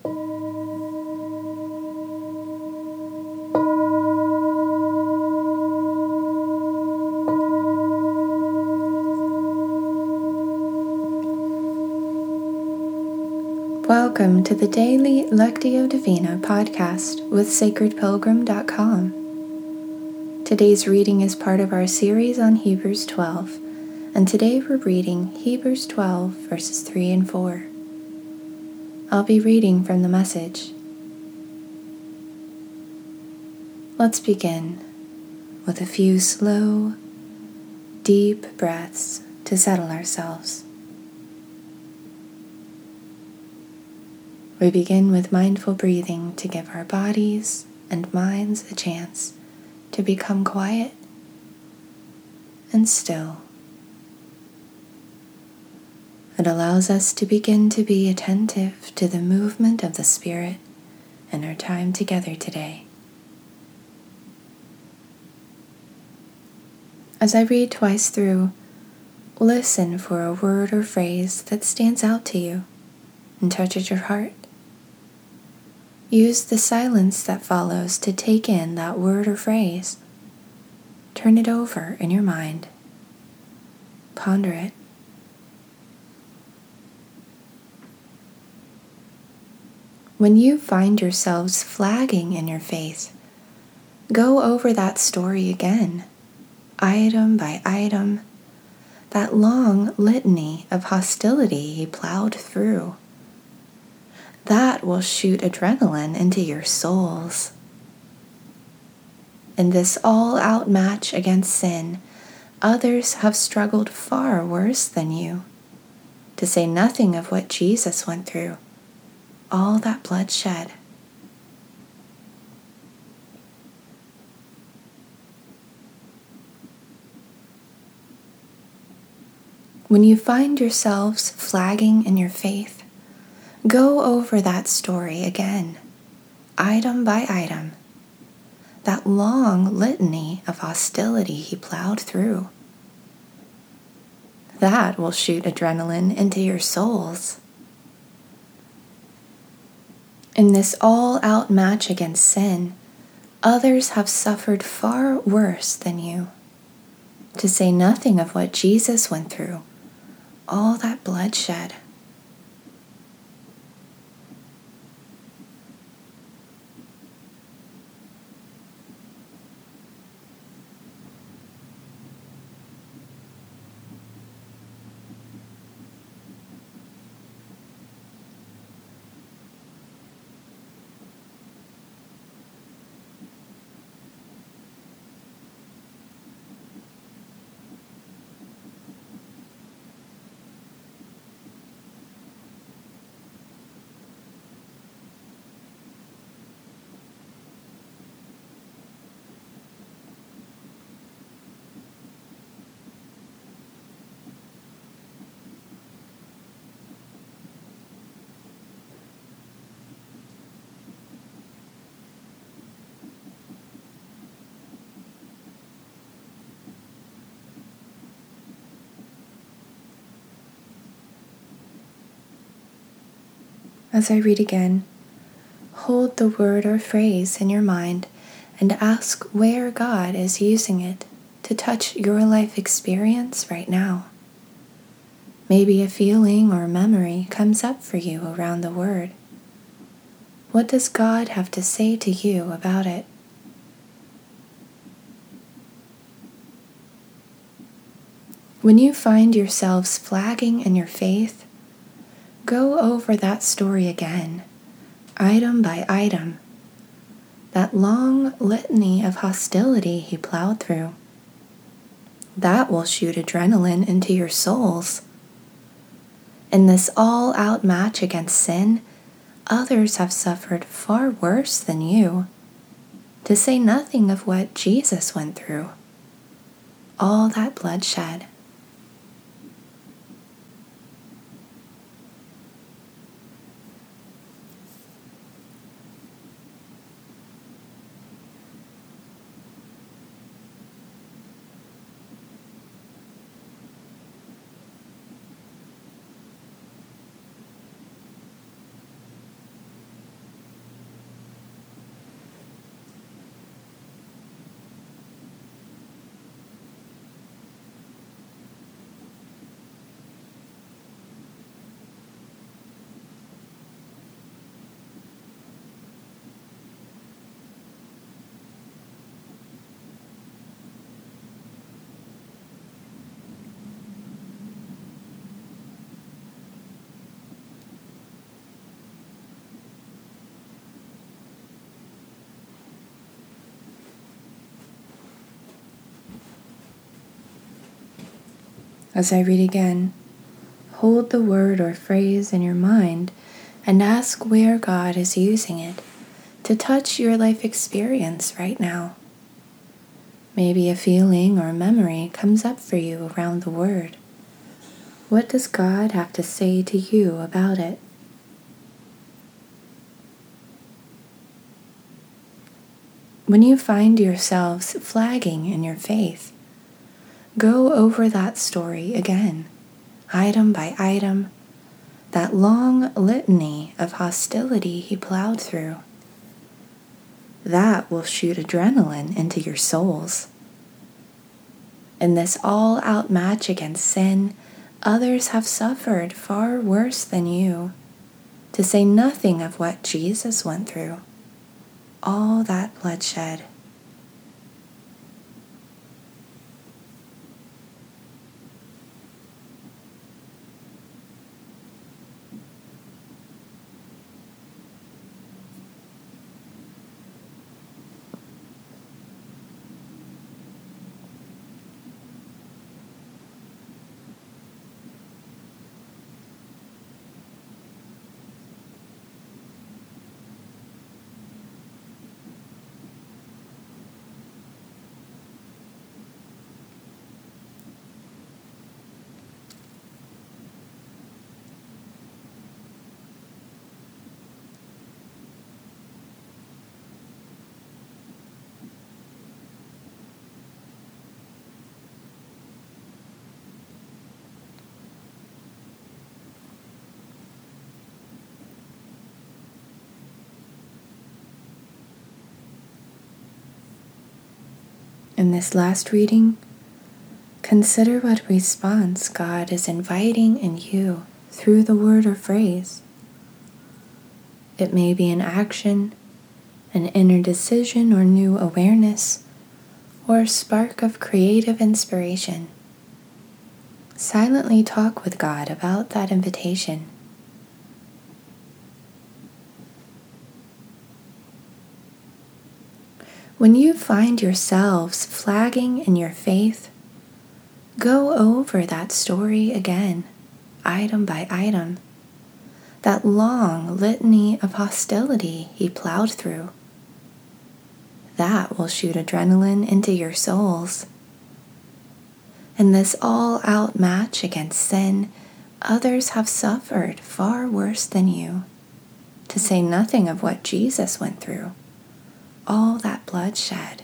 Welcome to the daily Lectio Divina podcast with sacredpilgrim.com. Today's reading is part of our series on Hebrews 12, and today we're reading Hebrews 12 verses 3 and 4. I'll be reading from the Message. Let's begin with a few slow, deep breaths to settle ourselves. We begin with mindful breathing to give our bodies and minds a chance to become quiet and still. It allows us to begin to be attentive to the movement of the Spirit in our time together today. As I read twice through, listen for a word or phrase that stands out to you and touches your heart. Use the silence that follows to take in that word or phrase. Turn it over in your mind. Ponder it. When you find yourselves flagging in your faith, go over that story again, item by item, that long litany of hostility he plowed through. That will shoot adrenaline into your souls. In this all-out match against sin, others have struggled far worse than you, to say nothing of what Jesus went through, all that bloodshed. When you find yourselves flagging in your faith, go over that story again, item by item, that long litany of hostility he plowed through. That will shoot adrenaline into your souls. In this all-out match against sin, others have suffered far worse than you, to say nothing of what Jesus went through, all that bloodshed. As I read again, hold the word or phrase in your mind and ask where God is using it to touch your life experience right now. Maybe a feeling or memory comes up for you around the word. What does God have to say to you about it? When you find yourselves flagging in your faith, go over that story again, item by item, that long litany of hostility he plowed through. That will shoot adrenaline into your souls. In this all-out match against sin, others have suffered far worse than you, to say nothing of what Jesus went through, all that bloodshed. As I read again, hold the word or phrase in your mind and ask where God is using it to touch your life experience right now. Maybe a feeling or memory comes up for you around the word. What does God have to say to you about it? When you find yourselves flagging in your faith, go over that story again, item by item, that long litany of hostility he plowed through. That will shoot adrenaline into your souls. In this all-out match against sin, others have suffered far worse than you, to say nothing of what Jesus went through. All that bloodshed. In this last reading, consider what response God is inviting in you through the word or phrase. It may be an action, an inner decision or new awareness, or a spark of creative inspiration. Silently talk with God about that invitation. When you find yourselves flagging in your faith, go over that story again, item by item, that long litany of hostility he plowed through. That will shoot adrenaline into your souls. In this all-out match against sin, others have suffered far worse than you, to say nothing of what Jesus went through. All that bloodshed.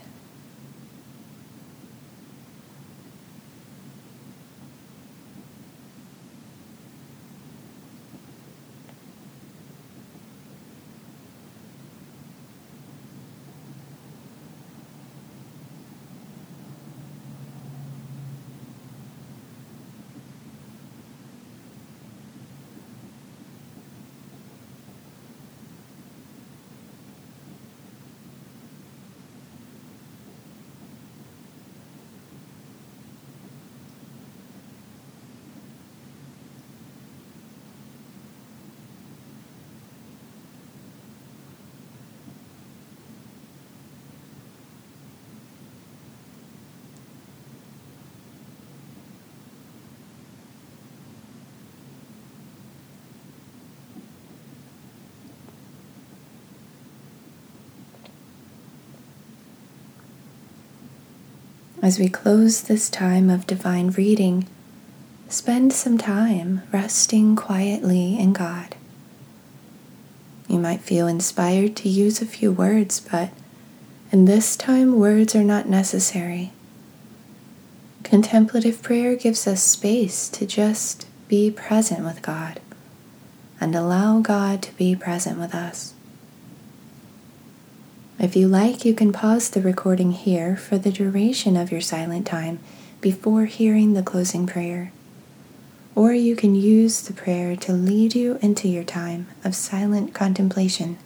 As we close this time of divine reading, spend some time resting quietly in God. You might feel inspired to use a few words, but in this time, words are not necessary. Contemplative prayer gives us space to just be present with God and allow God to be present with us. If you like, you can pause the recording here for the duration of your silent time before hearing the closing prayer. Or you can use the prayer to lead you into your time of silent contemplation.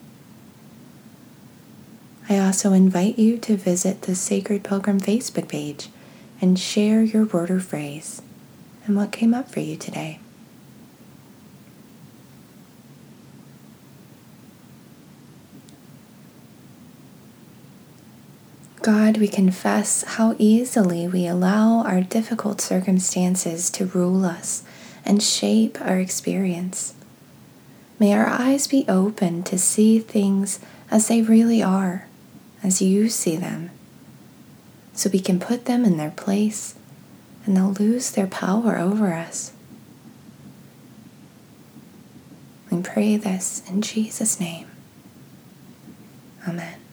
I also invite you to visit the Sacred Pilgrim Facebook page and share your word or phrase and what came up for you today. God, we confess how easily we allow our difficult circumstances to rule us and shape our experience. May our eyes be open to see things as they really are, as you see them, so we can put them in their place and they'll lose their power over us. We pray this in Jesus' name. Amen.